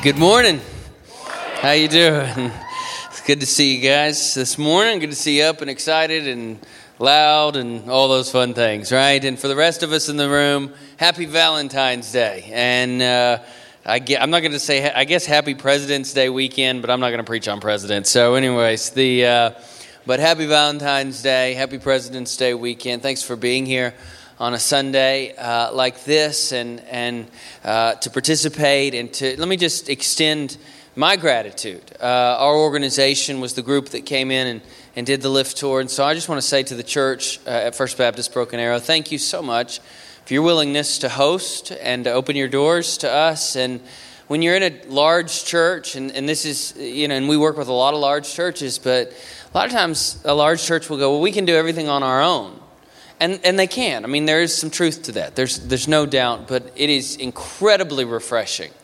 Good morning. How you doing? It's good to see you guys this morning. Good to see you up and excited and loud and all those fun things, right? And for the rest of us in the room, happy Valentine's Day. And I'm not going to say, I guess, happy President's Day weekend, but I'm not going to preach on presidents. So anyways, but happy Valentine's Day, happy President's Day weekend. Thanks for being here on a Sunday like this and to participate and to, let me just extend my gratitude. Our organization was the group that came in and did the Lift Tour. And so I just want to say to the church at First Baptist Broken Arrow, thank you so much for your willingness to host and to open your doors to us. And when you're in a large church, and this is, and we work with a lot of large churches, but a lot of times a large church will go, well, we can do everything on our own. And they can. I mean, there is some truth to that. There's no doubt, but it is incredibly refreshing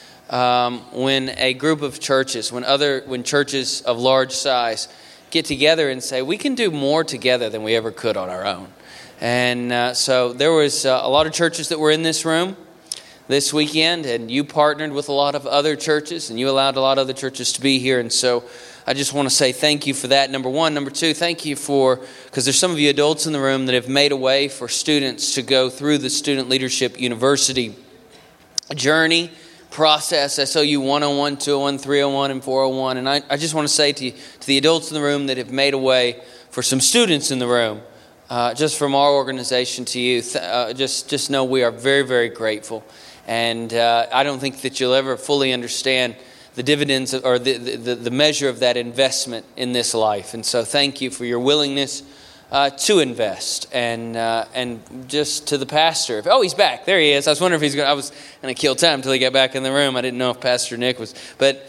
when a group of churches, when churches of large size get together and say, we can do more together than we ever could on our own. And so there was a lot of churches that were in this room this weekend, and you partnered with a lot of other churches, and you allowed a lot of other churches to be here. And so I just want to say thank you for that, number one. Number two, thank you because there's some of you adults in the room that have made a way for students to go through the Student Leadership University journey process, SOU 101, 201, 301, and 401. And I just want to say to the adults in the room that have made a way for some students in the room, just from our organization to you, just know we are very, very grateful. And I don't think that you'll ever fully understand the dividends or the measure of that investment in this life. And so thank you for your willingness to invest. And just to the pastor. Oh, he's back. There he is. I was wondering if I was going to kill time until he got back in the room. I didn't know if Pastor Nick was. But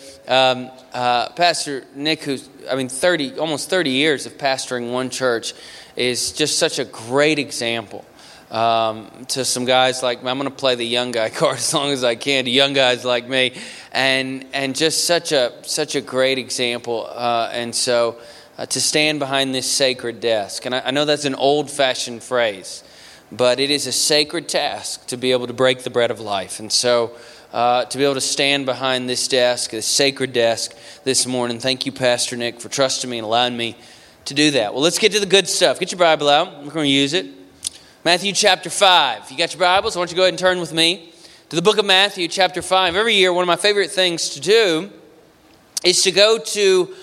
Pastor Nick, who's, almost 30 years of pastoring one church, is just such a great example. To some guys like me. I'm going to play the young guy card as long as I can to young guys like me, and just such a great example. And so to stand behind this sacred desk, and I know that's an old-fashioned phrase, but it is a sacred task to be able to break the bread of life. And so to be able to stand behind this desk, this sacred desk this morning, thank you, Pastor Nick, for trusting me and allowing me to do that. Well, let's get to the good stuff. Get your Bible out. We're going to use it. Matthew chapter 5. You got your Bibles? Why don't you go ahead and turn with me to the book of Matthew chapter 5. Every year, one of my favorite things to do is to go to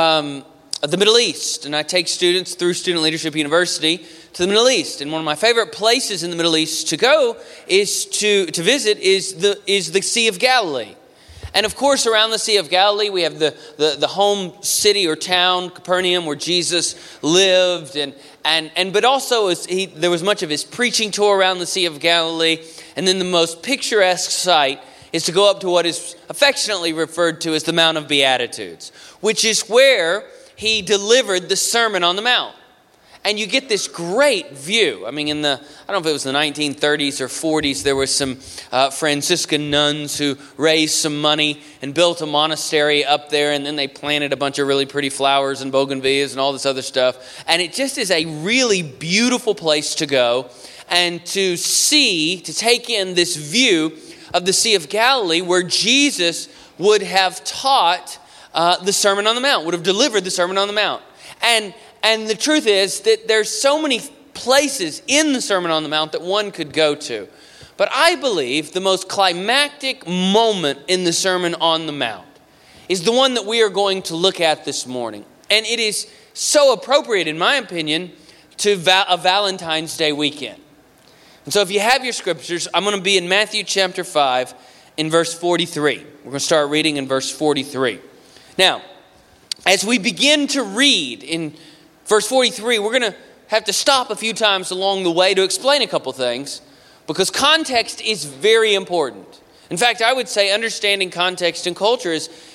the Middle East. And I take students through Student Leadership University to the Middle East. And one of my favorite places in the Middle East to go is to visit is the Sea of Galilee. And of course, around the Sea of Galilee, we have the home city or town, Capernaum, where Jesus lived, but also there was much of his preaching tour around the Sea of Galilee. And then the most picturesque sight is to go up to what is affectionately referred to as the Mount of Beatitudes, which is where he delivered the Sermon on the Mount. And you get this great view. I mean, I don't know if it was the 1930s or 40s, there were some Franciscan nuns who raised some money and built a monastery up there, and then they planted a bunch of really pretty flowers and bougainvilleas and all this other stuff. And it just is a really beautiful place to go and to take in this view of the Sea of Galilee where Jesus would have taught the Sermon on the Mount, would have delivered the Sermon on the Mount. And the truth is that there's so many places in the Sermon on the Mount that one could go to. But I believe the most climactic moment in the Sermon on the Mount is the one that we are going to look at this morning. And it is so appropriate, in my opinion, to a Valentine's Day weekend. And so if you have your scriptures, I'm going to be in Matthew chapter 5 in verse 43. We're going to start reading in verse 43. Now, as we begin to read in verse 43, we're going to have to stop a few times along the way to explain a couple things because context is very important. In fact, I would say understanding context and culture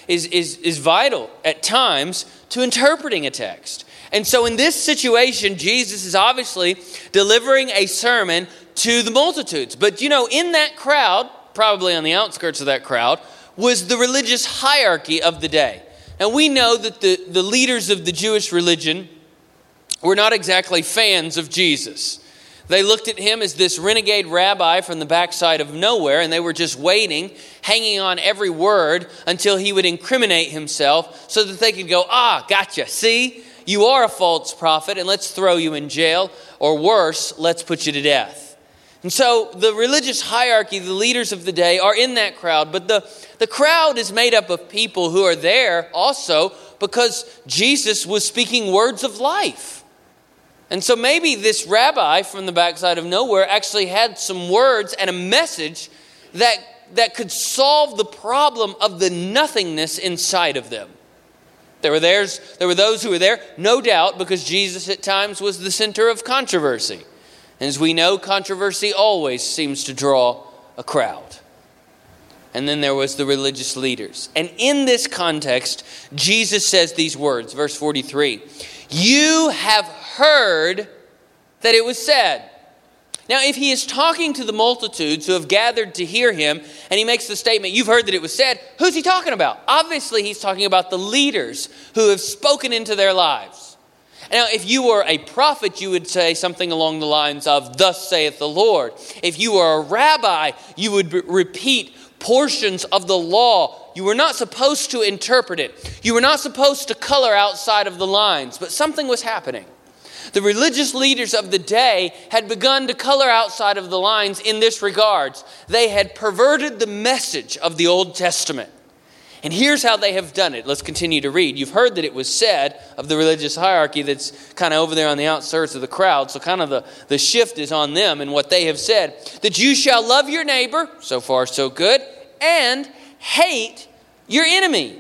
is vital at times to interpreting a text. And so in this situation, Jesus is obviously delivering a sermon to the multitudes. But in that crowd, probably on the outskirts of that crowd, was the religious hierarchy of the day. Now we know that the leaders of the Jewish religion were not exactly fans of Jesus. They looked at him as this renegade rabbi from the backside of nowhere, and they were just waiting, hanging on every word until he would incriminate himself so that they could go, gotcha, see? You are a false prophet, and let's throw you in jail, or worse, let's put you to death. And so the religious hierarchy, the leaders of the day are in that crowd, but the crowd is made up of people who are there also because Jesus was speaking words of life. And so maybe this rabbi from the backside of nowhere actually had some words and a message that could solve the problem of the nothingness inside of them. There were those who were there, no doubt, because Jesus at times was the center of controversy. And as we know, controversy always seems to draw a crowd. And then there was the religious leaders. And in this context, Jesus says these words, verse 43, "You have heard that it was said." Now, if he is talking to the multitudes who have gathered to hear him, and he makes the statement, "You've heard that it was said," who's he talking about? Obviously, he's talking about the leaders who have spoken into their lives. Now, if you were a prophet, you would say something along the lines of, "Thus saith the Lord." If you were a rabbi, you would repeat portions of the law. You were not supposed to interpret it. You were not supposed to color outside of the lines, but something was happening. The religious leaders of the day had begun to color outside of the lines in this regards. They had perverted the message of the Old Testament. And here's how they have done it. Let's continue to read. You've heard that it was said of the religious hierarchy that's kind of over there on the outskirts of the crowd. So kind of the shift is on them and what they have said. That you shall love your neighbor, so far so good, and hate your enemy.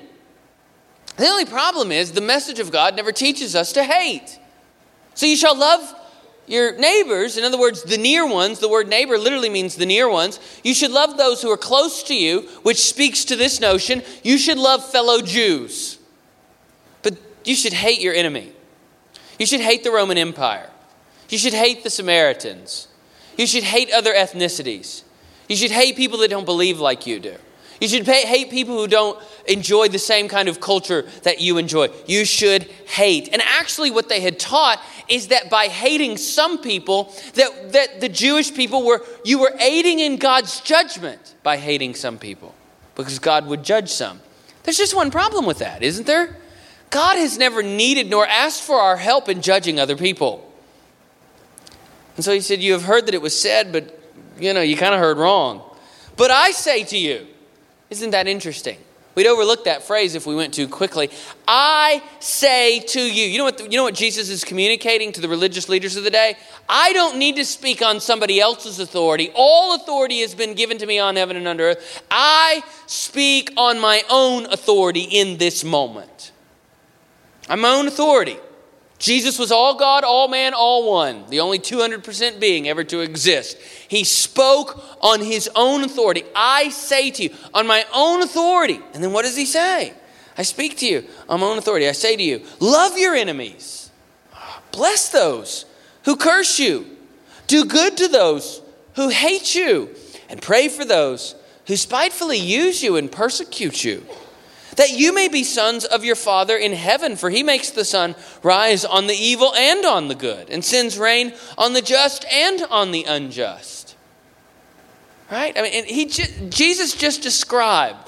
The only problem is the message of God never teaches us to hate. So you shall love your neighbors, in other words, the near ones. The word neighbor literally means the near ones. You should love those who are close to you, which speaks to this notion. You should love fellow Jews. But you should hate your enemy. You should hate the Roman Empire. You should hate the Samaritans. You should hate other ethnicities. You should hate people that don't believe like you do. You should hate people who don't enjoy the same kind of culture that you enjoy. You should hate. And actually what they had taught is that by hating some people, that the Jewish people you were aiding in God's judgment by hating some people, because God would judge some. There's just one problem with that, isn't there? God has never needed nor asked for our help in judging other people. And so he said, you have heard that it was said, but you kind of heard wrong. But I say to you, isn't that interesting? We'd overlook that phrase if we went too quickly. I say to you. You know what Jesus is communicating to the religious leaders of the day? I don't need to speak on somebody else's authority. All authority has been given to me on heaven and under earth. I speak on my own authority in this moment. I'm my own authority. Jesus was all God, all man, all one. The only 200% being ever to exist. He spoke on his own authority. I say to you, on my own authority. And then what does he say? I speak to you on my own authority. I say to you, love your enemies. Bless those who curse you. Do good to those who hate you. And pray for those who spitefully use you and persecute you. That you may be sons of your Father in heaven, for he makes the sun rise on the evil and on the good, and sends rain on the just and on the unjust. Right? I mean, Jesus just described,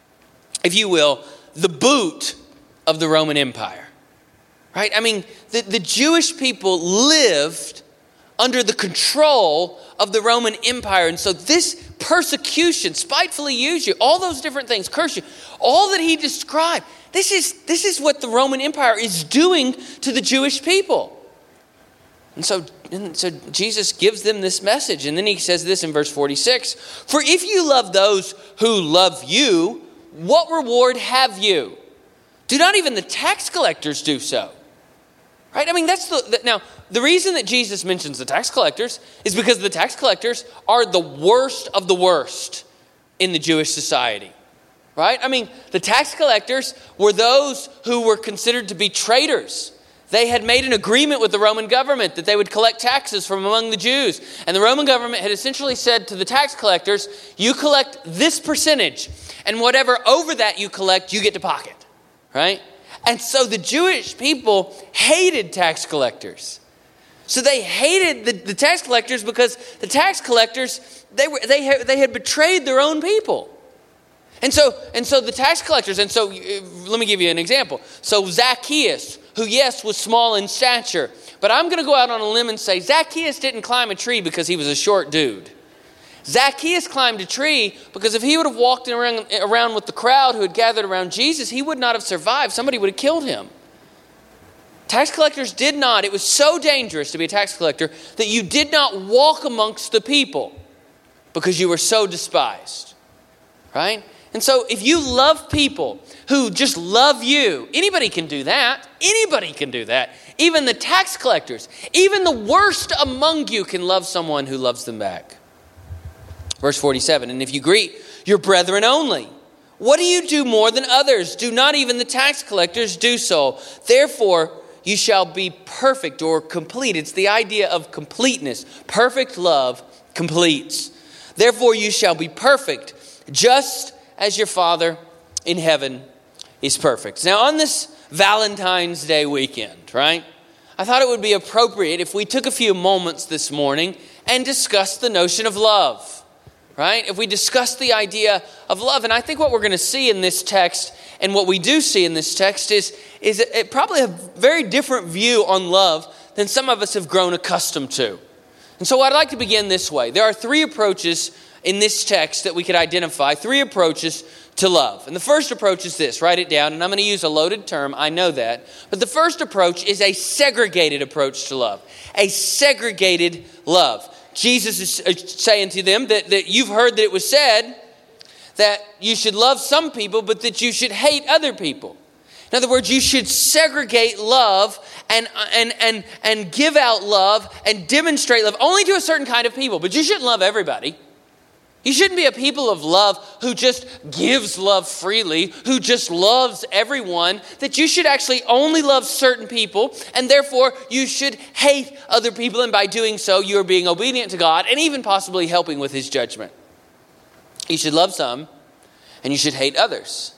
if you will, the boot of the Roman Empire. Right? I mean, the Jewish people lived under the control of the Roman Empire. And so this persecution, spitefully use you, all those different things, curse you, all that he described, this is what the Roman Empire is doing to the Jewish people. And so Jesus gives them this message. And then he says this in verse 46, for if you love those who love you, what reward have you? Do not even the tax collectors do so? Right? I mean, now, the reason that Jesus mentions the tax collectors is because the tax collectors are the worst of the worst in the Jewish society. Right? I mean, the tax collectors were those who were considered to be traitors. They had made an agreement with the Roman government that they would collect taxes from among the Jews. And the Roman government had essentially said to the tax collectors, you collect this percentage, and whatever over that you collect, you get to pocket. Right? And so the Jewish people hated tax collectors. So they hated the tax collectors because the tax collectors, they had betrayed their own people. And so the tax collectors, let me give you an example. So Zacchaeus, who yes was small in stature, but I'm going to go out on a limb and say Zacchaeus didn't climb a tree because he was a short dude. Zacchaeus climbed a tree because if he would have walked around with the crowd who had gathered around Jesus, he would not have survived. Somebody would have killed him. Tax collectors did not. It was so dangerous to be a tax collector that you did not walk amongst the people because you were so despised. Right? And so if you love people who just love you, anybody can do that. Anybody can do that. Even the tax collectors, even the worst among you can love someone who loves them back. Verse 47, and if you greet your brethren only, what do you do more than others? Do not even the tax collectors do so? Therefore, you shall be perfect or complete. It's the idea of completeness. Perfect love completes. Therefore, you shall be perfect, just as your Father in heaven is perfect. Now, on this Valentine's Day weekend, right, I thought it would be appropriate if we took a few moments this morning and discussed the notion of love. Right? If we discuss the idea of love, and I think what we're going to see in this text, and what we do see in this text is probably a very different view on love than some of us have grown accustomed to. And so I'd like to begin this way. There are three approaches in this text that we could identify, three approaches to love. And the first approach is this, write it down, and I'm going to use a loaded term, I know that. But the first approach is a segregated approach to love. A segregated love. Jesus is saying to them that you've heard that it was said that you should love some people, but that you should hate other people. In other words, you should segregate love and give out love and demonstrate love only to a certain kind of people. But you shouldn't love everybody. You shouldn't be a people of love who just gives love freely, who just loves everyone, that you should actually only love certain people, and therefore you should hate other people, and by doing so you are being obedient to God and even possibly helping with His judgment. You should love some, and you should hate others.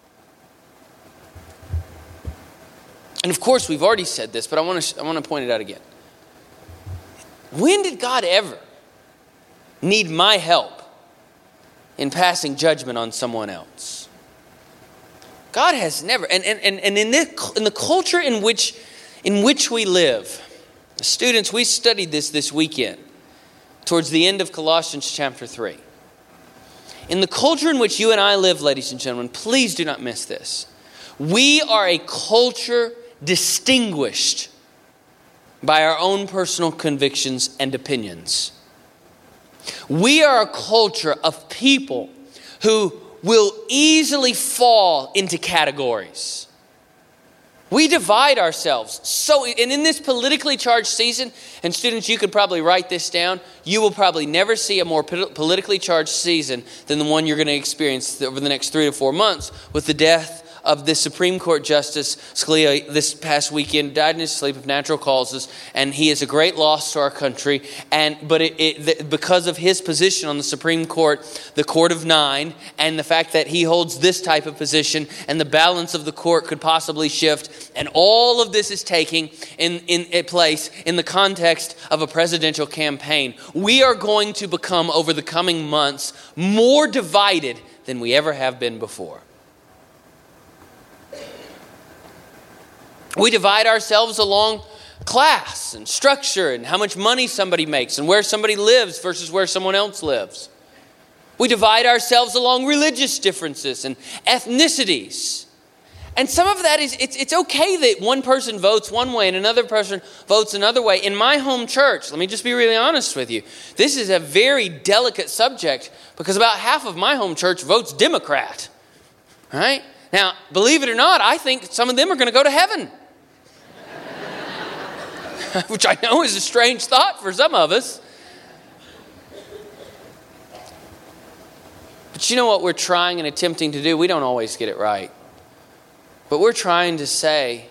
And of course, we've already said this, but I want to point it out again. When did God ever need my help in passing judgment on someone else? God has never, and in the culture in which we live, students, we studied this weekend towards the end of Colossians chapter 3. In the culture in which you and I live, ladies and gentlemen, please do not miss this. We are a culture distinguished by our own personal convictions and opinions. We are a culture of people who will easily fall into categories. We divide ourselves. And in this politically charged season, and students, you could probably write this down, you will probably never see a more politically charged season than the one you're going to experience over the next 3 to 4 months with the death of this Supreme Court Justice Scalia this past weekend, died in his sleep of natural causes, and he is a great loss to our country. But because of his position on the Supreme Court, the Court of Nine, and the fact that he holds this type of position, and the balance of the court could possibly shift, and all of this is taking in place in the context of a presidential campaign. We are going to become, over the coming months, more divided than we ever have been before. We divide ourselves along class and structure and how much money somebody makes and where somebody lives versus where someone else lives. We divide ourselves along religious differences and ethnicities. And some of that is, it's okay that one person votes one way and another person votes another way. In my home church, let me just be really honest with you, this is a very delicate subject because about half of my home church votes Democrat. All right? Now, believe it or not, I think some of them are going to go to heaven. Which I know is a strange thought for some of us. But you know what we're trying and attempting to do? We don't always get it right. But we're trying to say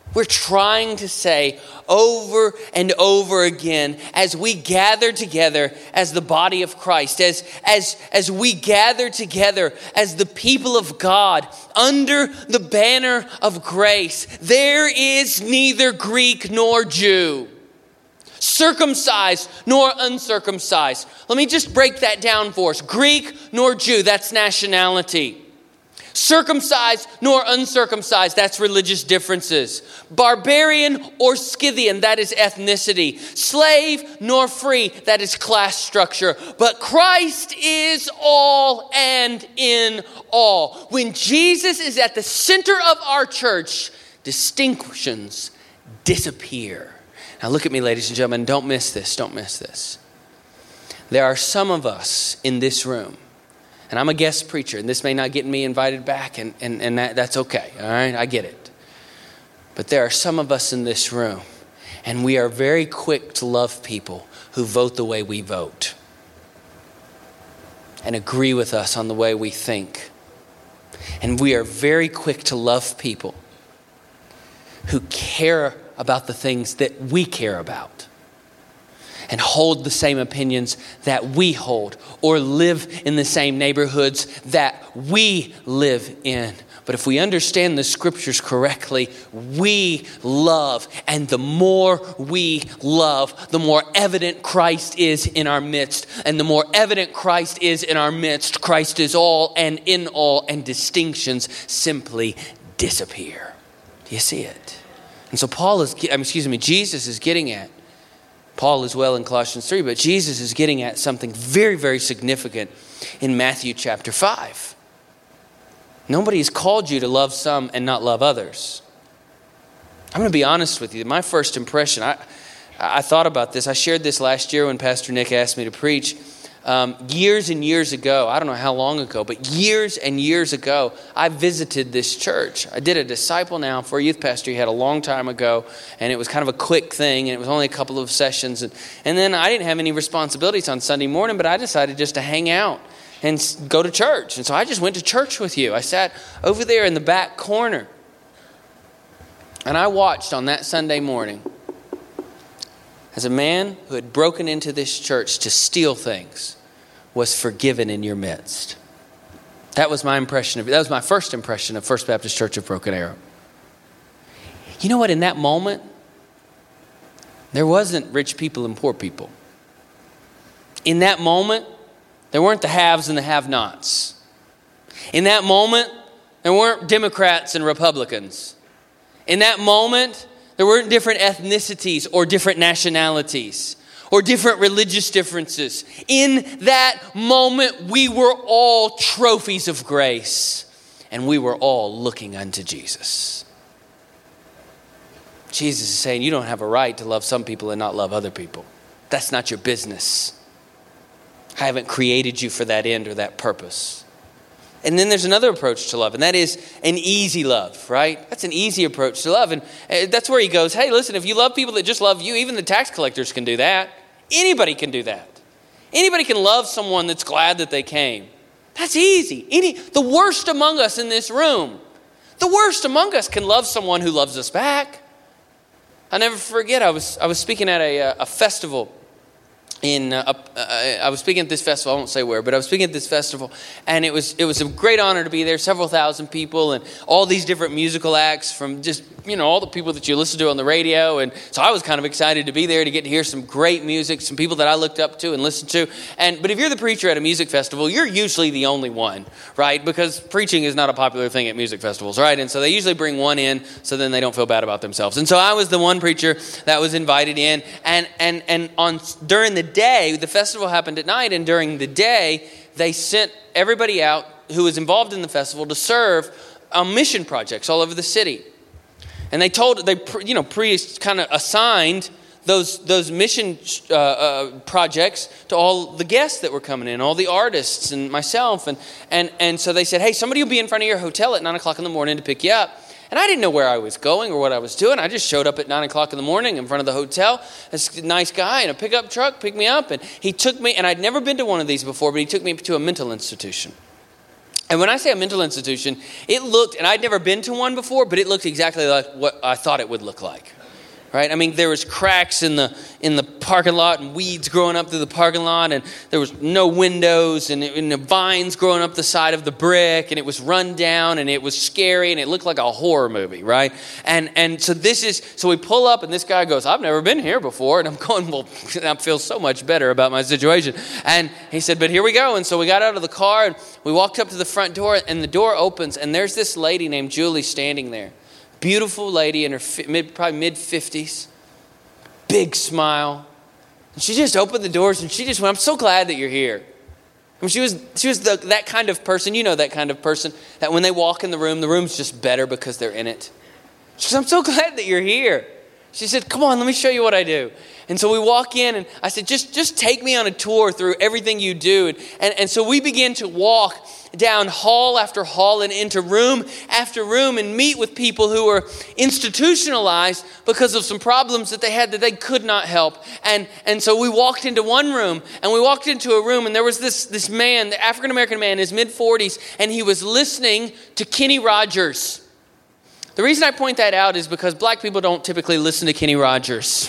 over and over again as we gather together as the body of Christ, as we gather together as the people of God under the banner of grace, there is neither Greek nor Jew. circumcised nor uncircumcised. Let me just break that down for us. Greek nor Jew, that's nationality. Circumcised nor uncircumcised, that's religious differences. Barbarian or Scythian, that is ethnicity. Slave nor free, that is class structure. But Christ is all and in all. When Jesus is at the center of our church, distinctions disappear. Now look at me, ladies and gentlemen, don't miss this, don't miss this. There are some of us in this room, and I'm a guest preacher, and this may not get me invited back, and that's okay, all right? I get it. But there are some of us in this room, and we are very quick to love people who vote the way we vote and agree with us on the way we think. And we are very quick to love people who care about the things that we care about and hold the same opinions that we hold or live in the same neighborhoods that we live in. But if we understand the scriptures correctly, we love. And the more we love, the more evident Christ is in our midst. And the more evident Christ is in our midst, Christ is all and in all, and distinctions simply disappear. Do you see it? And so Jesus is getting at, Paul as well in Colossians 3, but Jesus is getting at something very, very significant in Matthew chapter 5. Nobody's called you to love some and not love others. I'm going to be honest with you. My first impression, I thought about this. I shared this last year when Pastor Nick asked me to preach. Years and years ago, I don't know how long ago, but years and years ago, I visited this church. I did a disciple now for a youth pastor he had a long time ago, and it was kind of a quick thing, and it was only a couple of sessions. And then I didn't have any responsibilities on Sunday morning, but I decided just to hang out and go to church. And so I just went to church with you. I sat over there in the back corner, and I watched on that Sunday morning as a man who had broken into this church to steal things was forgiven in your midst. That was my impression of it. That was my first impression of First Baptist Church of Broken Arrow. You know what? In that moment, there wasn't rich people and poor people. In that moment, there weren't the haves and the have-nots. In that moment, there weren't Democrats and Republicans. In that moment, there weren't different ethnicities or different nationalities or different religious differences. In that moment, we were all trophies of grace, and we were all looking unto Jesus. Jesus is saying you don't have a right to love some people and not love other people. That's not your business. I haven't created you for that end or that purpose. And then there's another approach to love, and that is an easy love, right? That's an easy approach to love. And that's where he goes, hey, listen, if you love people that just love you, even the tax collectors can do that. Anybody can do that. Anybody can love someone that's glad that they came. That's easy. The worst among us in this room, the worst among us can love someone who loves us back. I'll never forget, I was speaking at a festival. I was speaking at this festival, I won't say where, but I was speaking at this festival, and it was a great honor to be there, several thousand people, and all these different musical acts from just, all the people that you listen to on the radio, and so I was kind of excited to be there to get to hear some great music, some people that I looked up to and listened to, but if you're the preacher at a music festival, you're usually the only one, right, because preaching is not a popular thing at music festivals, right, and so they usually bring one in so then they don't feel bad about themselves, and so I was the one preacher that was invited in, and during the day, the festival happened at night, and during the day, they sent everybody out who was involved in the festival to serve on mission projects all over the city. And they kind of assigned those mission projects to all the guests that were coming in, all the artists and myself. And so they said, hey, somebody will be in front of your hotel at 9 o'clock in the morning to pick you up. And I didn't know where I was going or what I was doing. I just showed up at 9 o'clock in the morning in front of the hotel. This nice guy in a pickup truck picked me up, and he took me, and I'd never been to one of these before, but he took me to a mental institution. And when I say a mental institution, it looked, and I'd never been to one before, but it looked exactly like what I thought it would look like. right? I mean, there was cracks in the parking lot and weeds growing up through the parking lot, and there was no windows and the vines growing up the side of the brick, and it was run down and it was scary and it looked like a horror movie, right? And so we pull up and this guy goes, "I've never been here before," and I'm going, "Well, I feel so much better about my situation." And he said, "But here we go." And so we got out of the car and we walked up to the front door, and the door opens and there's this lady named Julie standing there. Beautiful lady in her probably mid-50s, big smile. And she just opened the doors and she just went, "I'm so glad that you're here." I mean, she was that kind of person, that kind of person, that when they walk in the room's just better because they're in it. She said, "I'm so glad that you're here." She said, "Come on, let me show you what I do." And so we walk in and I said, just take me on a tour through everything you do. And so we began to walk down hall after hall and into room after room and meet with people who were institutionalized because of some problems that they had that they could not help. And so we walked into one room, and we walked into a room, and there was this man, the African-American man in his mid-40s, and he was listening to Kenny Rogers. The reason I point that out is because black people don't typically listen to Kenny Rogers.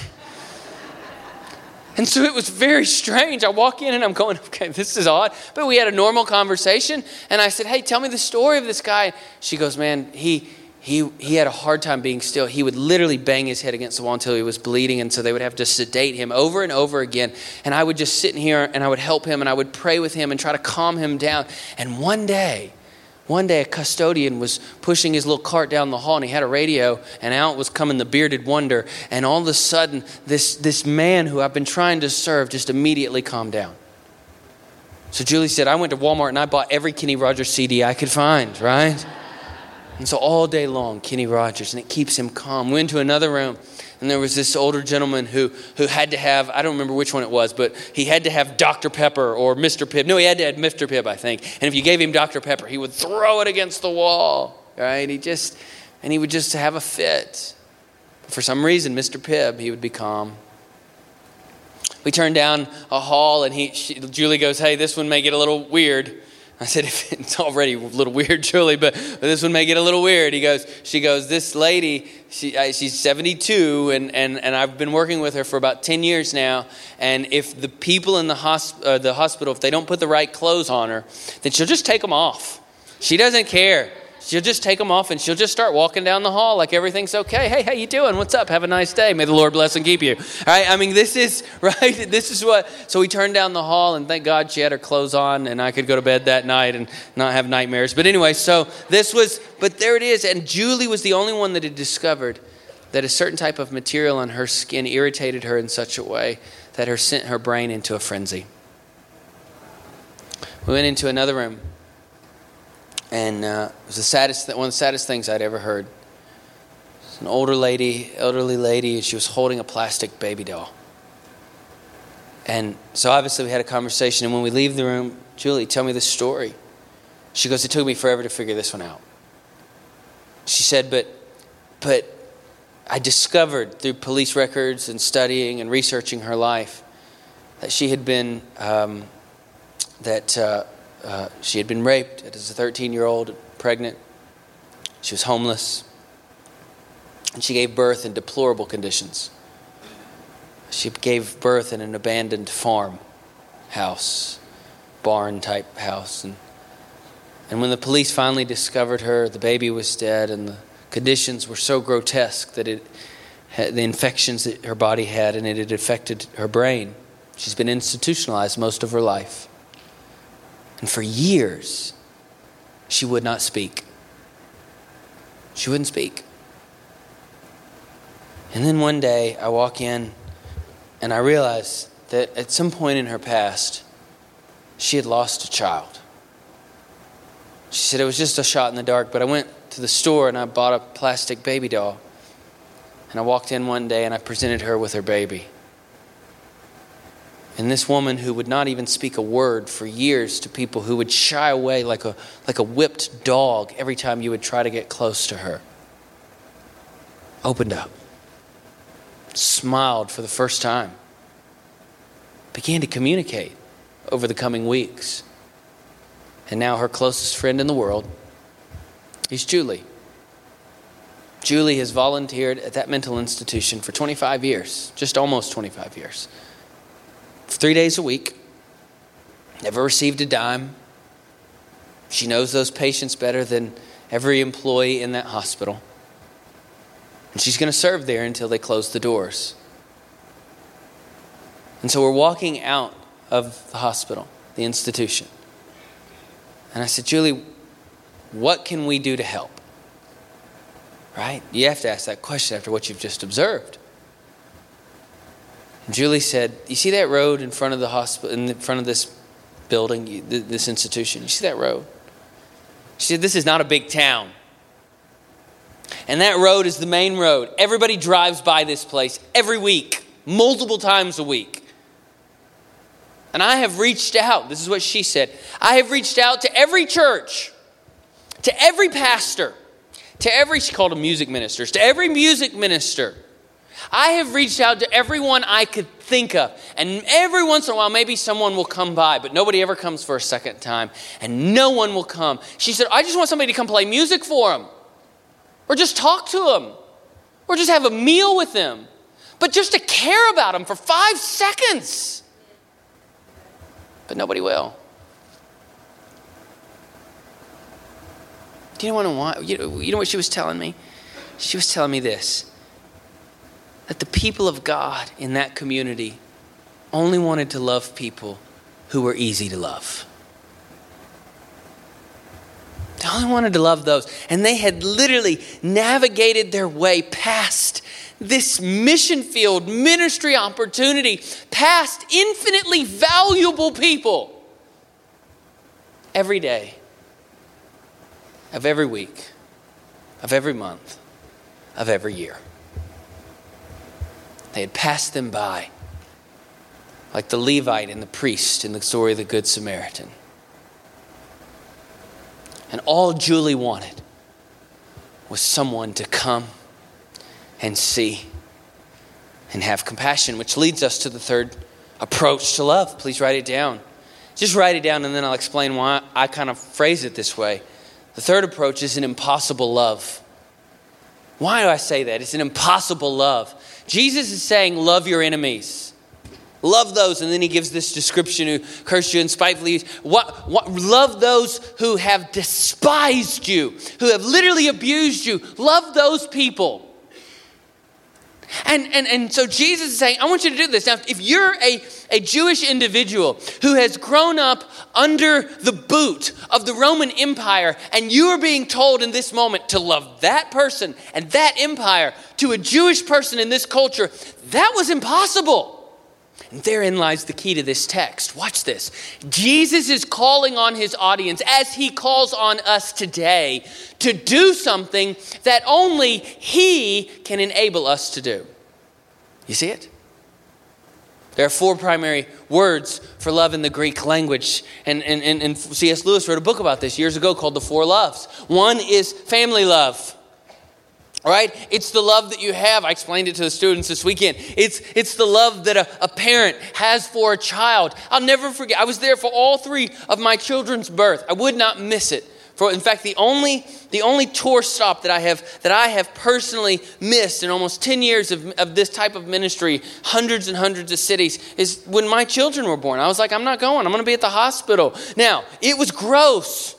And so it was very strange. I walk in and I'm going, "Okay, this is odd." But we had a normal conversation. And I said, "Hey, tell me the story of this guy." She goes, "Man, he had a hard time being still. He would literally bang his head against the wall until he was bleeding. And so they would have to sedate him over and over again. And I would just sit in here and I would help him and I would pray with him and try to calm him down. And one day a custodian was pushing his little cart down the hall and he had a radio, and out was coming the bearded wonder. And all of a sudden, this man who I've been trying to serve just immediately calmed down." So Julie said, "I went to Walmart and I bought every Kenny Rogers CD I could find," right? And so all day long, Kenny Rogers, and it keeps him calm. We went to another room, and there was this older gentleman who had to have, I don't remember which one it was, but he had to have Dr. Pepper or Mr. Pibb. No, he had to have Mr. Pibb, I think. And if you gave him Dr. Pepper, he would throw it against the wall, right? He would just have a fit. But for some reason, Mr. Pibb, he would be calm. We turned down a hall, and Julie goes, "Hey, this one may get a little weird." I said, "It's already a little weird, Julie, but this one may get a little weird." She goes, "This lady, she's 72, and I've been working with her for about 10 years now. And if the people in the hospital, if they don't put the right clothes on her, then she'll just take them off. She doesn't care. She'll just take them off and she'll just start walking down the hall like everything's okay. Hey, how you doing? What's up? Have a nice day. May the Lord bless and keep you." All right? I mean, this is what. So we turned down the hall, and thank God she had her clothes on and I could go to bed that night and not have nightmares. But anyway, but there it is. And Julie was the only one that had discovered that a certain type of material on her skin irritated her in such a way that sent her brain into a frenzy. We went into another room. And it was one of the saddest things I'd ever heard. It was an elderly lady, and she was holding a plastic baby doll. And so obviously we had a conversation, and when we leave the room, "Julie, tell me the story." She goes, "It took me forever to figure this one out." She said, but I discovered through police records and studying and researching her life that she had been she had been raped as a 13-year-old, pregnant. She was homeless. And she gave birth in deplorable conditions. She gave birth in an abandoned farm house, barn-type house. And when the police finally discovered her, the baby was dead, and the conditions were so grotesque that the infections that her body had, and it had affected her brain. She's been institutionalized most of her life. And for years, she would not speak. She wouldn't speak. And then one day, I walk in, and I realize that at some point in her past, she had lost a child. She said it was just a shot in the dark, but I went to the store and I bought a plastic baby doll. And I walked in one day and I presented her with her baby. And this woman who would not even speak a word for years to people who would shy away like a whipped dog every time you would try to get close to her, opened up, smiled for the first time, began to communicate over the coming weeks. And now her closest friend in the world is Julie. Julie has volunteered at that mental institution for 25 years, just almost 25 years. 3 days a week, never received a dime. She knows those patients better than every employee in that hospital. And she's going to serve there until they close the doors. And so we're walking out of the hospital, the institution. And I said, Julie, what can we do to help? Right? You have to ask that question after what you've just observed. And Julie said, you see that road in front of the hospital, in front of this building, this institution? You see that road? She said, this is not a big town. And that road is the main road. Everybody drives by this place every week, multiple times a week. And I have reached out, this is what she said, I have reached out to every church, to every pastor, to every, she called them music ministers, to every music minister. I have reached out to everyone I could think of. And every once in a while, maybe someone will come by, but nobody ever comes for a second time. And no one will come. She said, I just want somebody to come play music for them. Or just talk to them. Or just have a meal with them. But just to care about them for 5 seconds. But nobody will. Do you know what? You know what she was telling me? She was telling me this. That the people of God in that community only wanted to love people who were easy to love. They only wanted to love those. And they had literally navigated their way past this mission field, ministry opportunity, past infinitely valuable people every day of every week, of every month, of every year. They had passed them by, like the Levite and the priest in the story of the Good Samaritan. And all Julie wanted was someone to come and see and have compassion, which leads us to the third approach to love. Please write it down. Just write it down and then I'll explain why I kind of phrase it this way. The third approach is an impossible love. Why do I say that? It's an impossible love. Jesus is saying, love your enemies. Love those. And then he gives this description who curse you and spitefully use. Love those who have despised you, who have literally abused you. Love those people. And so Jesus is saying, I want you to do this. Now, if you're a Jewish individual who has grown up under the boot of the Roman Empire, and you are being told in this moment to love that person and that empire to a Jewish person in this culture, that was impossible. And therein lies the key to this text. Watch this. Jesus is calling on his audience, as he calls on us today, to do something that only he can enable us to do. You see it? There are 4 primary words for love in the Greek language. And C.S. Lewis wrote a book about this years ago called The 4 Loves. One is family love. All right? It's the love that you have. I explained it to the students this weekend. It's the love that a parent has for a child. I'll never forget. I was there for all 3 of my children's birth. I would not miss it. In fact, the only tour stop that I have personally missed in almost 10 years of this type of ministry, hundreds and hundreds of cities, is when my children were born. I was like, I'm not going. I'm going to be at the hospital. Now, it was gross.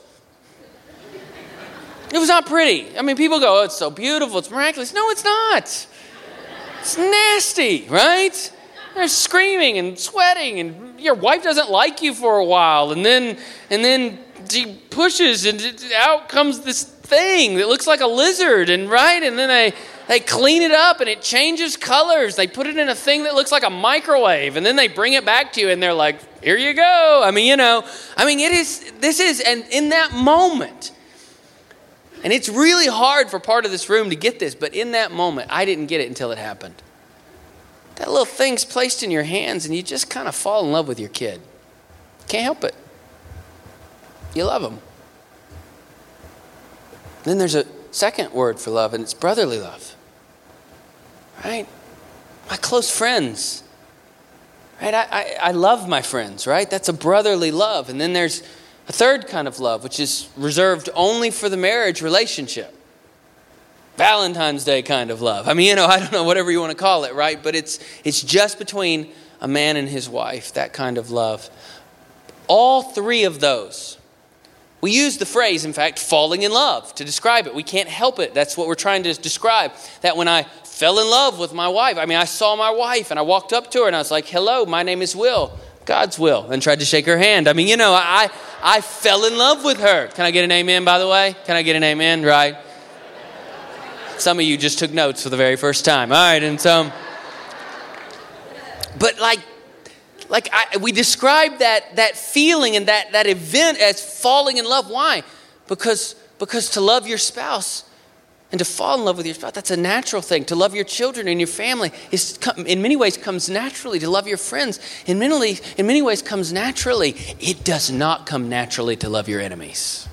It was not pretty. I mean, people go, oh, it's so beautiful, it's miraculous. No, it's not. It's nasty, right? They're screaming and sweating, and your wife doesn't like you for a while, and then she pushes, and out comes this thing that looks like a lizard, and then they clean it up, and it changes colors. They put it in a thing that looks like a microwave, and then they bring it back to you, and they're like, here you go. And in that moment, and it's really hard for part of this room to get this, but in that moment, I didn't get it until it happened. That little thing's placed in your hands, and you just kind of fall in love with your kid. Can't help it. You love them. Then there's a second word for love, and it's brotherly love. Right? My close friends. Right? I love my friends, right? That's a brotherly love. And then there's a third kind of love, which is reserved only for the marriage relationship. Valentine's Day kind of love. I mean, I don't know, whatever you want to call it, right? But it's just between a man and his wife, that kind of love. All three of those, we use the phrase, in fact, falling in love to describe it. We can't help it. That's what we're trying to describe. That when I fell in love with my wife, I saw my wife and I walked up to her and I was like, hello, my name is Will, God's Will, and tried to shake her hand. I fell in love with her. Can I get an amen, by the way? Can I get an amen? Right? Some of you just took notes for the very first time. All right, and so, but we describe that feeling and that event as falling in love. Why? Because to love your spouse and to fall in love with your spouse, that's a natural thing. To love your children and your family in many ways comes naturally. To love your friends in many ways comes naturally. It does not come naturally to love your enemies.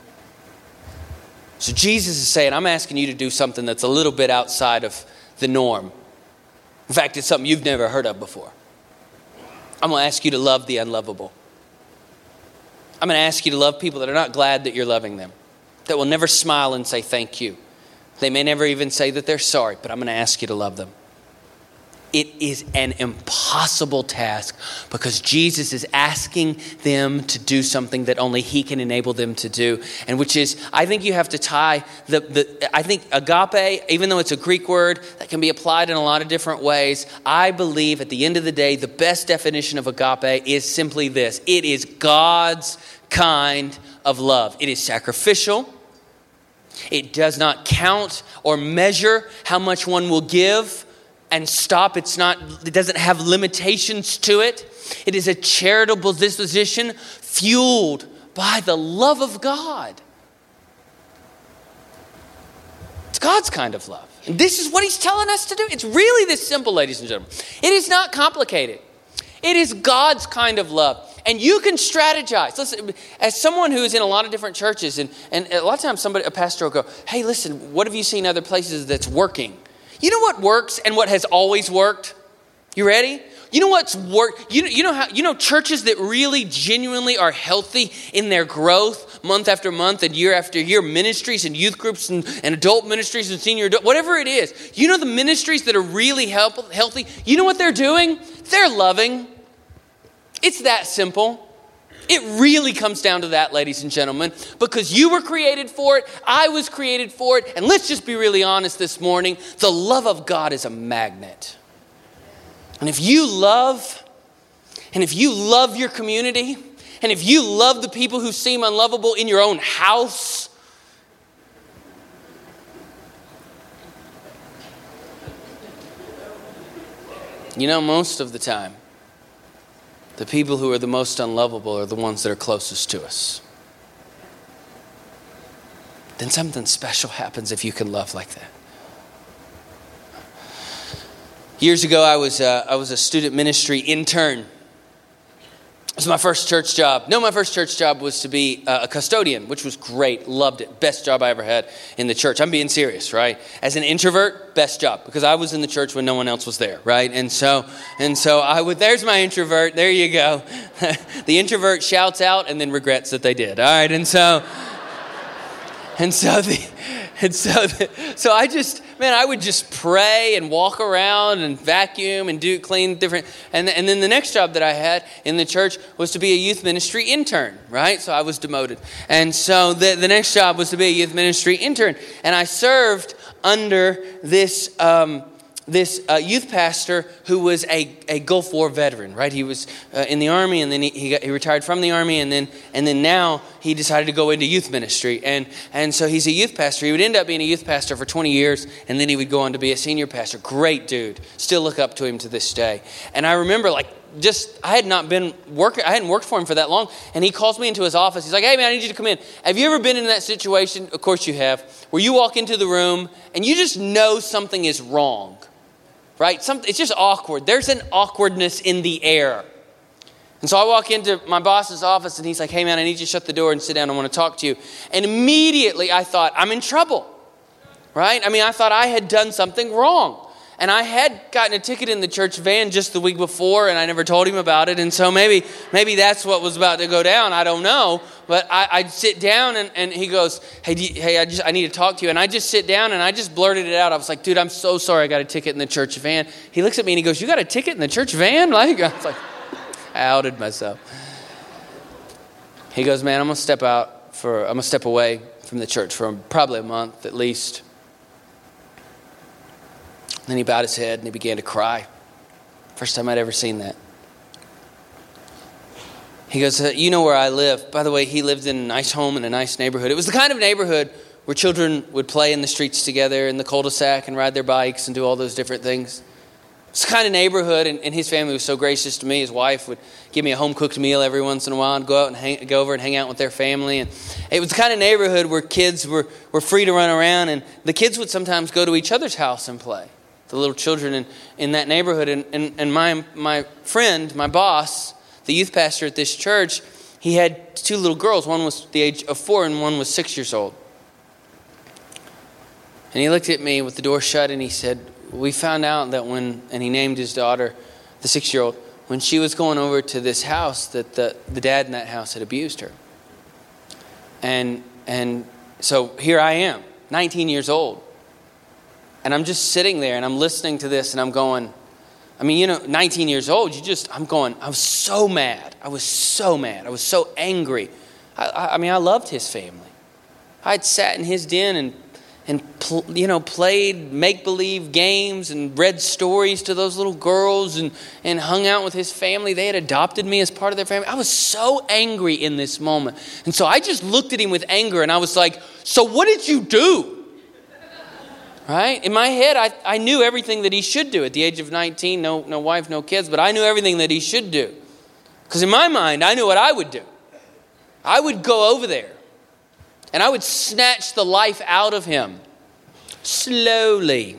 So Jesus is saying, I'm asking you to do something that's a little bit outside of the norm. In fact, it's something you've never heard of before. I'm going to ask you to love the unlovable. I'm going to ask you to love people that are not glad that you're loving them, that will never smile and say thank you. They may never even say that they're sorry, but I'm going to ask you to love them. It is an impossible task because Jesus is asking them to do something that only he can enable them to do. And which is, I think you have to tie I think agape, even though it's a Greek word that can be applied in a lot of different ways, I believe at the end of the day, the best definition of agape is simply this. It is God's kind of love. It is sacrificial. It does not count or measure how much one will give and stop. It doesn't have limitations to it. It is a charitable disposition fueled by the love of God. It's God's kind of love. And this is what he's telling us to do. It's really this simple, ladies and gentlemen. It is not complicated. It is God's kind of love. And you can strategize. Listen, as someone who is in a lot of different churches, and a lot of times a pastor will go, hey, listen, what have you seen other places that's working? You know what works and what has always worked? You ready? You know what's worked? You know churches that really genuinely are healthy in their growth month after month and year after year, ministries and youth groups and adult ministries and senior adult, whatever it is. You know the ministries that are really healthy? You know what they're doing? They're loving. It's that simple. It really comes down to that, ladies and gentlemen, because you were created for it. I was created for it. And let's just be really honest this morning. The love of God is a magnet. And if you love your community, and if you love the people who seem unlovable in your own house, most of the time, the people who are the most unlovable are the ones that are closest to us. Then something special happens if you can love like that. Years ago, I was a student ministry intern. It was my first church job. My first church job was to be a custodian, which was great. Loved it. Best job I ever had in the church. I'm being serious, right? As an introvert, best job, because I was in the church when no one else was there, right? And so there's my introvert. There you go. The introvert shouts out and then regrets that they did. All right, I would just pray and walk around and vacuum and clean different. And then the next job that I had in the church was to be a youth ministry intern, right? So I was demoted. And so the next job was to be a youth ministry intern. And I served under this youth pastor who was a Gulf War veteran, right? He was in the Army, and then he retired from the Army, and then now he decided to go into youth ministry. And so he's a youth pastor. He would end up being a youth pastor for 20 years, and then he would go on to be a senior pastor. Great dude. Still look up to him to this day. And I remember I hadn't worked for him for that long, and he calls me into his office. He's like, hey man, I need you to come in. Have you ever been in that situation? Of course you have, where you walk into the room and you just know something is wrong. Right? It's just awkward. There's an awkwardness in the air. And so I walk into my boss's office and he's like, hey man, I need you to shut the door and sit down. I want to talk to you. And immediately I thought, I'm in trouble. Right? I thought I had done something wrong. And I had gotten a ticket in the church van just the week before, and I never told him about it. And so maybe that's what was about to go down. I don't know. But I sit down, and he goes, hey, I need to talk to you. And I just sit down, and I just blurted it out. I was like, dude, I'm so sorry I got a ticket in the church van. He looks at me, and he goes, you got a ticket in the church van? Like, I was like, I outed myself. He goes, man, I'm going to step away from the church for probably a month at least. Then he bowed his head and he began to cry. First time I'd ever seen that. He goes, you know where I live. By the way, he lived in a nice home in a nice neighborhood. It was the kind of neighborhood where children would play in the streets together in the cul-de-sac and ride their bikes and do all those different things. It's the kind of neighborhood, and his family was so gracious to me. His wife would give me a home-cooked meal every once in a while and go over and hang out with their family. And it was the kind of neighborhood where kids were free to run around, and the kids would sometimes go to each other's house and play. The little children in that neighborhood. And my friend, my boss, the youth pastor at this church, he had two little girls. One was the age of 4 and one was 6 years old. And he looked at me with the door shut and he said, we found out that and he named his daughter, the 6-year-old, when she was going over to this house, that the dad in that house had abused her. And so here I am, 19 years old. And I'm just sitting there and I'm listening to this and I'm going, 19 years old, I was so mad. I was so angry. I loved his family. I'd sat in his den and played make-believe games and read stories to those little girls and hung out with his family. They had adopted me as part of their family. I was so angry in this moment. And so I just looked at him with anger and I was like, so what did you do? Right? In my head, I knew everything that he should do. At the age of 19, no wife, no kids, but I knew everything that he should do. Because in my mind, I knew what I would do. I would go over there and I would snatch the life out of him slowly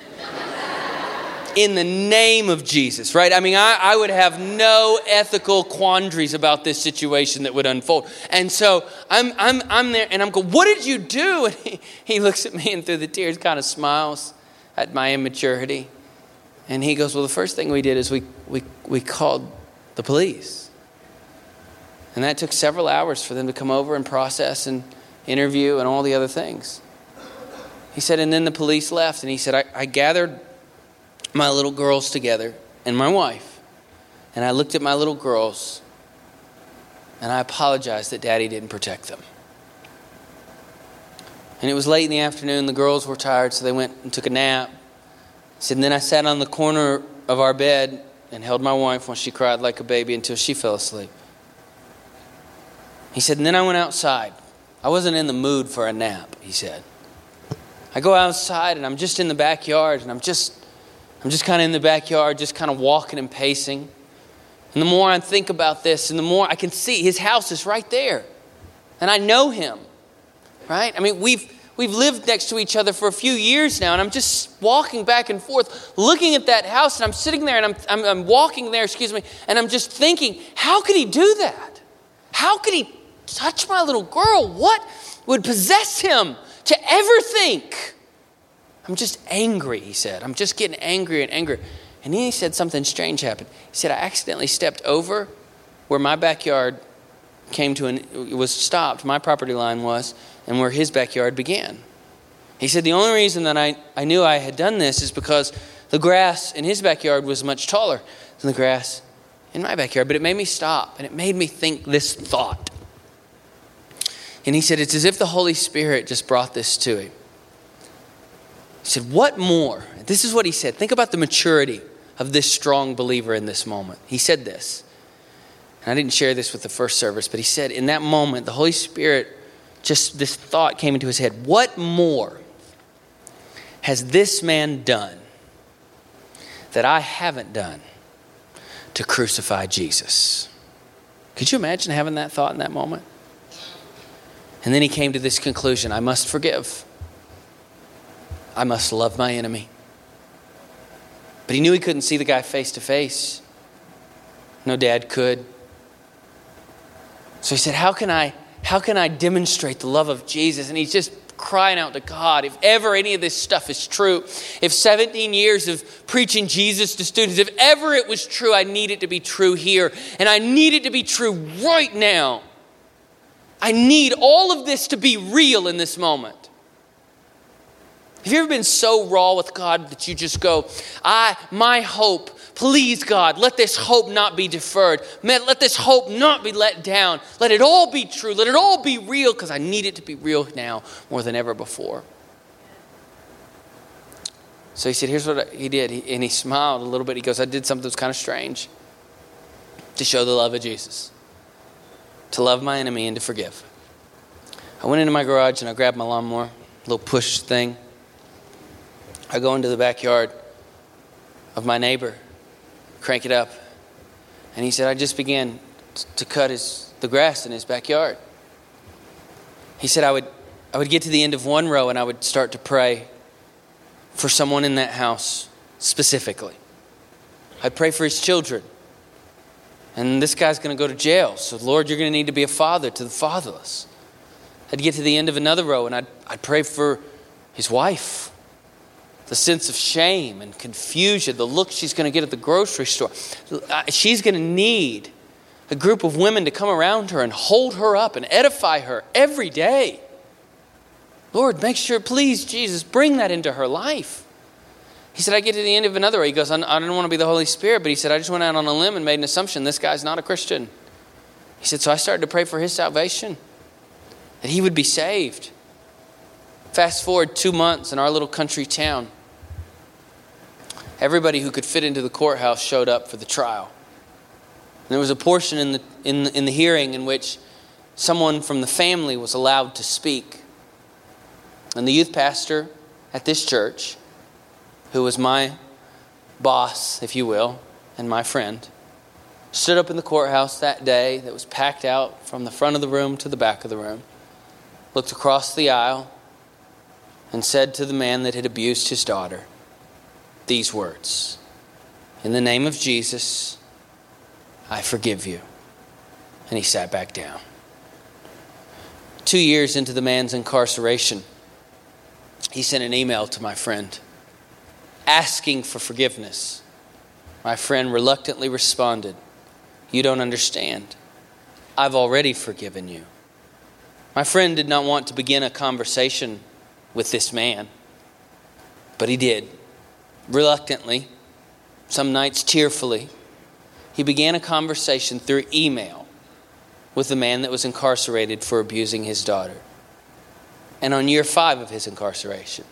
in the name of Jesus, right? I would have no ethical quandaries about this situation that would unfold. And so I'm there and I'm going, what did you do? And he looks at me and through the tears kind of smiles at my immaturity. And he goes, well, the first thing we did is we called the police. And that took several hours for them to come over and process and interview and all the other things. He said, and then the police left. And he said, I gathered my little girls together and my wife. And I looked at my little girls and I apologized that Daddy didn't protect them. And it was late in the afternoon. The girls were tired, so they went and took a nap. He said, and then I sat on the corner of our bed and held my wife while she cried like a baby until she fell asleep. He said, and then I went outside. I wasn't in the mood for a nap, he said. I go outside and I'm just in the backyard and I'm just kind of in the backyard, just kind of walking and pacing. And the more I think about this and the more I can see his house is right there. And I know him, right? We've lived next to each other for a few years now and I'm just walking back and forth, looking at that house and I'm sitting there and I'm walking there, and I'm just thinking, how could he do that? How could he touch my little girl? What would possess him to ever think? I'm just angry, he said. I'm just getting angrier and angrier. And then he said something strange happened. He said, I accidentally stepped over where my backyard was stopped, my property line was, and where his backyard began. He said, the only reason that I knew I had done this is because the grass in his backyard was much taller than the grass in my backyard. But it made me stop, and it made me think this thought. And he said, it's as if the Holy Spirit just brought this to him. He said, what more? This is what he said. Think about the maturity of this strong believer in this moment. He said this. And I didn't share this with the first service, but he said in that moment, the Holy Spirit, just this thought came into his head. What more has this man done that I haven't done to crucify Jesus? Could you imagine having that thought in that moment? And then he came to this conclusion. I must forgive. I must love my enemy. But he knew he couldn't see the guy face to face. No dad could. So he said, how can I demonstrate the love of Jesus? And he's just crying out to God, if ever any of this stuff is true, if 17 years of preaching Jesus to students, if ever it was true, I need it to be true here. And I need it to be true right now. I need all of this to be real in this moment. Have you ever been so raw with God that you just go, my hope, please God, let this hope not be deferred. Let this hope not be let down. Let it all be true. Let it all be real, because I need it to be real now more than ever before. So he said, here's what he did. And he smiled a little bit. He goes, I did something that was kind of strange to show the love of Jesus, to love my enemy and to forgive. I went into my garage and I grabbed my lawnmower, little push thing. I go into the backyard of my neighbor, crank it up. And he said, I just began to cut the grass in his backyard. He said, I would get to the end of one row and I would start to pray for someone in that house specifically. I'd pray for his children. And this guy's going to go to jail. So Lord, you're going to need to be a father to the fatherless. I'd get to the end of another row and I'd pray for his wife. The sense of shame and confusion, the look she's going to get at the grocery store. She's going to need a group of women to come around her and hold her up and edify her every day. Lord, make sure, please, Jesus, bring that into her life. He said, I get to the end of another row. He goes, I don't want to be the Holy Spirit, but he said, I just went out on a limb and made an assumption this guy's not a Christian. He said, so I started to pray for his salvation, that he would be saved. Fast forward 2 months in our little country town. Everybody who could fit into the courthouse showed up for the trial. And there was a portion in the hearing in which someone from the family was allowed to speak. And the youth pastor at this church, who was my boss, if you will, and my friend, stood up in the courthouse that day that was packed out from the front of the room to the back of the room, looked across the aisle, and said to the man that had abused his daughter these words, in the name of Jesus, I forgive you. And he sat back down. 2 years into the man's incarceration, he sent an email to my friend asking for forgiveness. My friend reluctantly responded, you don't understand. I've already forgiven you. My friend did not want to begin a conversation with this man, but he did. Reluctantly, some nights tearfully, he began a conversation through email with the man that was incarcerated for abusing his daughter. And on year 5 of his incarceration,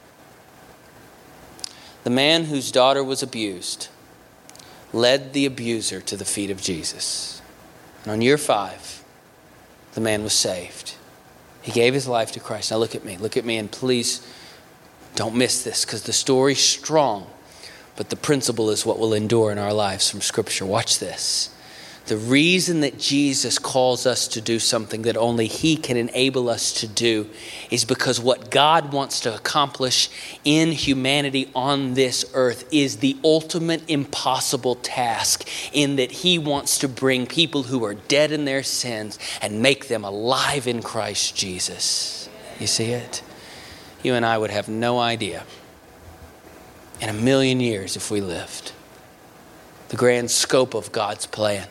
the man whose daughter was abused led the abuser to the feet of Jesus. And on year 5, the man was saved. He gave his life to Christ. Now look at me, and please don't miss this, because the story's strong, but the principle is what will endure in our lives from Scripture. Watch this. The reason that Jesus calls us to do something that only He can enable us to do is because what God wants to accomplish in humanity on this earth is the ultimate impossible task, in that He wants to bring people who are dead in their sins and make them alive in Christ Jesus. You see it? You and I would have no idea in 1,000,000 years, if we lived, the grand scope of God's plan.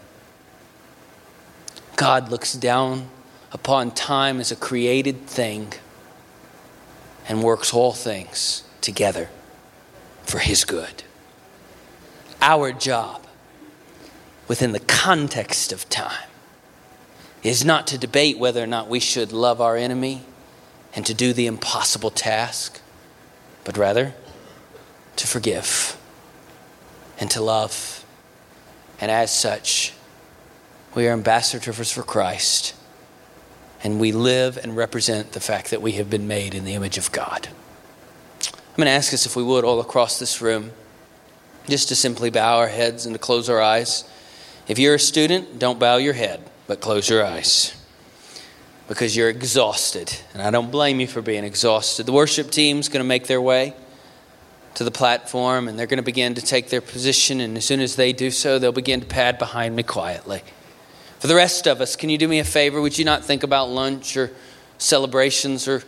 God looks down upon time as a created thing and works all things together for His good. Our job within the context of time is not to debate whether or not we should love our enemy and to do the impossible task, but rather to forgive and to love. And as such, we are ambassadors for Christ, and we live and represent the fact that we have been made in the image of God. I'm going to ask us, if we would, all across this room, just to simply bow our heads and to close our eyes. If you're a student, don't bow your head, but close your eyes, because you're exhausted, and I don't blame you for being exhausted. The worship team's going to make their way to the platform, and they're going to begin to take their position, and as soon as they do so, they'll begin to pad behind me quietly. For the rest of us, can you do me a favor? Would you not think about lunch or celebrations or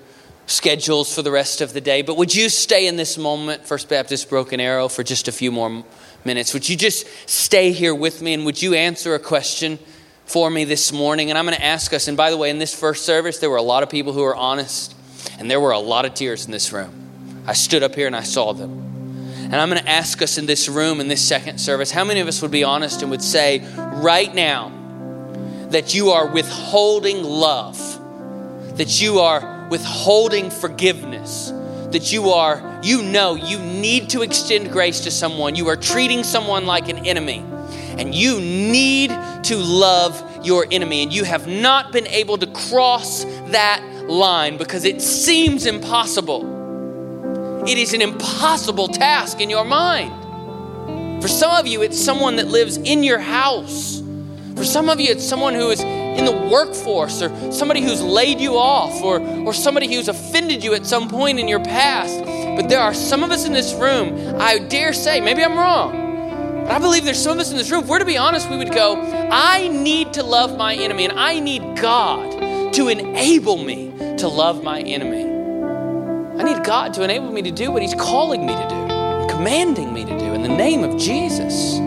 schedules for the rest of the day, but would you stay in this moment, First Baptist Broken Arrow, for just a few more minutes? Would you just stay here with me, and would you answer a question for me this morning? And I'm going to ask us, and by the way, in this first service, there were a lot of people who were honest, and there were a lot of tears in this room. I stood up here and I saw them. And I'm going to ask us in this room, in this second service, how many of us would be honest and would say right now that you are withholding love, that you are withholding forgiveness, that you need to extend grace to someone. You are treating someone like an enemy, and you need to love your enemy, and you have not been able to cross that line because it seems impossible. It is an impossible task in your mind. For some of you, it's someone that lives in your house. For some of you, it's someone who is in the workforce, or somebody who's laid you off, or somebody who's offended you at some point in your past. But there are some of us in this room, I dare say, maybe I'm wrong, but I believe there's some of us in this room, if we're to be honest, we would go, I need to love my enemy, and I need God to enable me to love my enemy. I need God to enable me to do what He's calling me to do, and commanding me to do in the name of Jesus.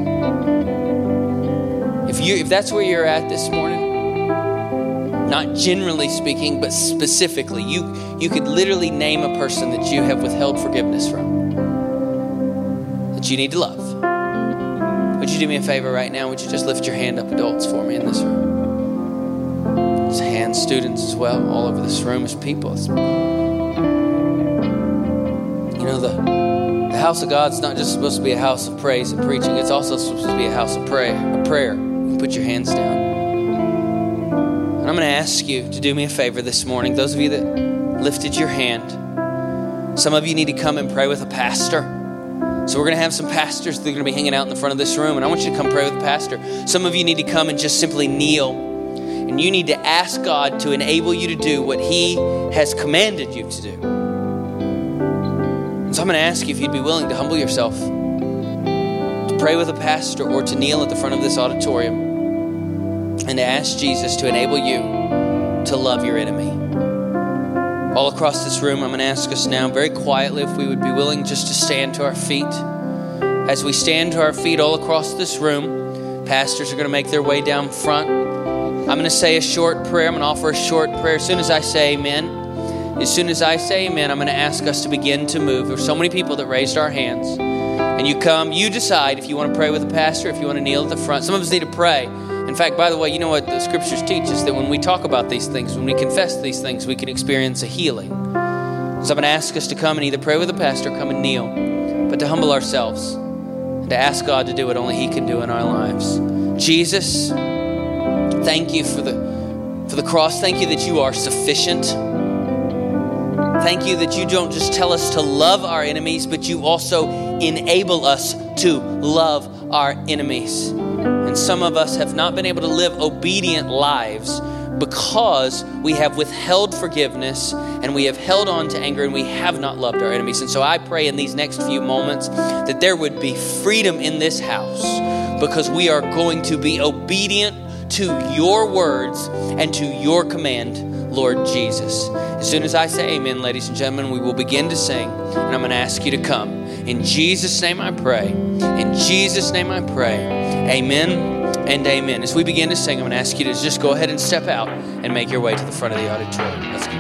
If that's where you're at this morning, not generally speaking, but specifically, you could literally name a person that you have withheld forgiveness from, that you need to love. Would you do me a favor right now? Would you just lift your hand up, adults, for me in this room? There's hands, students as well, all over this room as people. The house of God's not just supposed to be a house of praise and preaching. It's also supposed to be a house of prayer. You put your hands down. And I'm going to ask you to do me a favor this morning. Those of you that lifted your hand, some of you need to come and pray with a pastor. So we're going to have some pastors that are going to be hanging out in the front of this room, and I want you to come pray with the pastor. Some of you need to come and just simply kneel, and you need to ask God to enable you to do what He has commanded you to do. So I'm going to ask you if you'd be willing to humble yourself, to pray with a pastor, or to kneel at the front of this auditorium and to ask Jesus to enable you to love your enemy. All across this room, I'm going to ask us now very quietly if we would be willing just to stand to our feet. As we stand to our feet all across this room, pastors are going to make their way down front. I'm going to say a short prayer. I'm going to offer a short prayer. As soon as I say amen, I'm going to ask us to begin to move. There's so many people that raised our hands. And you decide if you want to pray with a pastor, if you want to kneel at the front. Some of us need to pray. In fact, by the way, you know what the scriptures teach us? That when we talk about these things, when we confess these things, we can experience a healing. So I'm going to ask us to come and either pray with a pastor, come and kneel, but to humble ourselves and to ask God to do what only He can do in our lives. Jesus, thank you for the cross. Thank you that you are sufficient. Thank you that you don't just tell us to love our enemies, but you also enable us to love our enemies. And some of us have not been able to live obedient lives because we have withheld forgiveness and we have held on to anger and we have not loved our enemies. And so I pray in these next few moments that there would be freedom in this house because we are going to be obedient to your words and to your command, Lord Jesus. As soon as I say amen, ladies and gentlemen, we will begin to sing, and I'm going to ask you to come. In Jesus' name I pray. In Jesus' name I pray. Amen and amen. As we begin to sing, I'm going to ask you to just go ahead and step out and make your way to the front of the auditorium. Let's go.